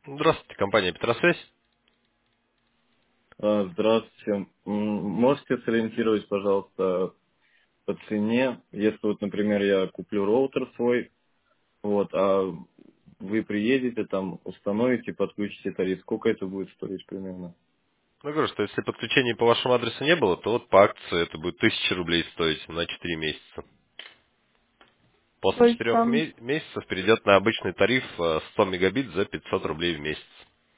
Здравствуйте, компания Петросвязь. Здравствуйте. Можете сориентировать, пожалуйста, по цене, если вот, например, я куплю роутер свой, вот, а вы приедете, там, установите, подключите тариф, сколько это будет стоить примерно? Ну, говорю, что если подключения по вашему адресу не было, то вот по акции это будет 1000 рублей стоить на 4 месяца. То После есть 4 там, месяцев перейдет на обычный тариф 100 мегабит за 500 рублей в месяц.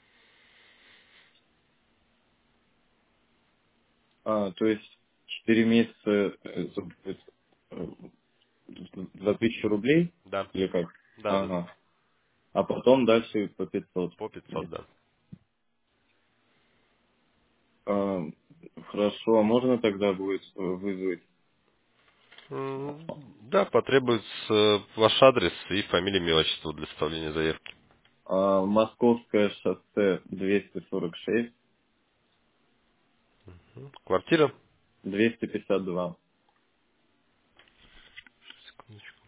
то есть 4 месяца это будет э, за 1000 рублей Да, или как? да, да, да. Ага. А потом дальше по 500. По 500, да. А, хорошо, а можно тогда будет вызвать? Да, потребуется ваш адрес и фамилия, имя, отчество для составления заявки. Московское шоссе 246, Квартира. 252. Секундочку.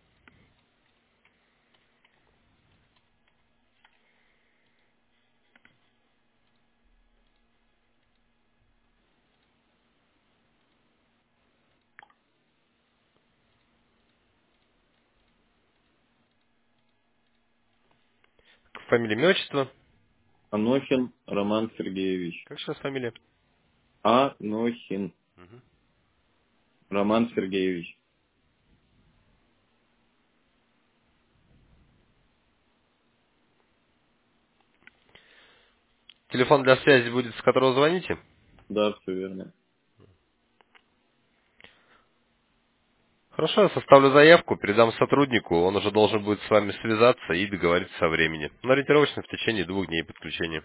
Фамилия, имя, отчество. Анохин Роман Сергеевич. Как сейчас фамилия? Анохин Мгм. Роман Сергеевич. Телефон для связи будет, с которого звоните? Да, все верно. Хорошо, я составлю заявку, передам сотруднику, он уже должен будет с вами связаться и договориться о времени. Но ориентировочно в течение 2 дней подключения.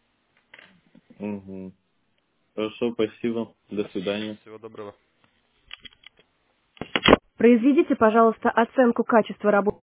Угу. Хорошо, спасибо. До свидания. Всего доброго. Произведите, пожалуйста, оценку качества работы.